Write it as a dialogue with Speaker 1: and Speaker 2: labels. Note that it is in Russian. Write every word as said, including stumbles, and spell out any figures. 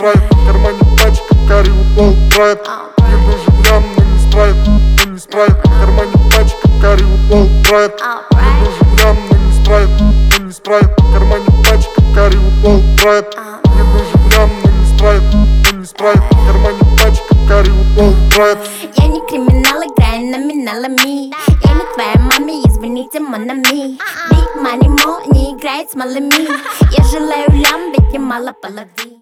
Speaker 1: страйк. В кармане пачка, карри упал, брат. Мне нужен лям, но не спрайт, но не спрайт. В кармане пачка, карри упал, брат. Мне нужен лям, но не спрайт, но не спрайт. В кармане пачка, карри упал, брат. Мне нужен лям, но не спрайт, но не спрайт. В кармане пачка, карри упал, брат.
Speaker 2: Я не криминал, играю номиналами. Я не твоя маме, извините, монами. Big money, мо не играет с малыми. Я желаю лям, ведь мне мало половин.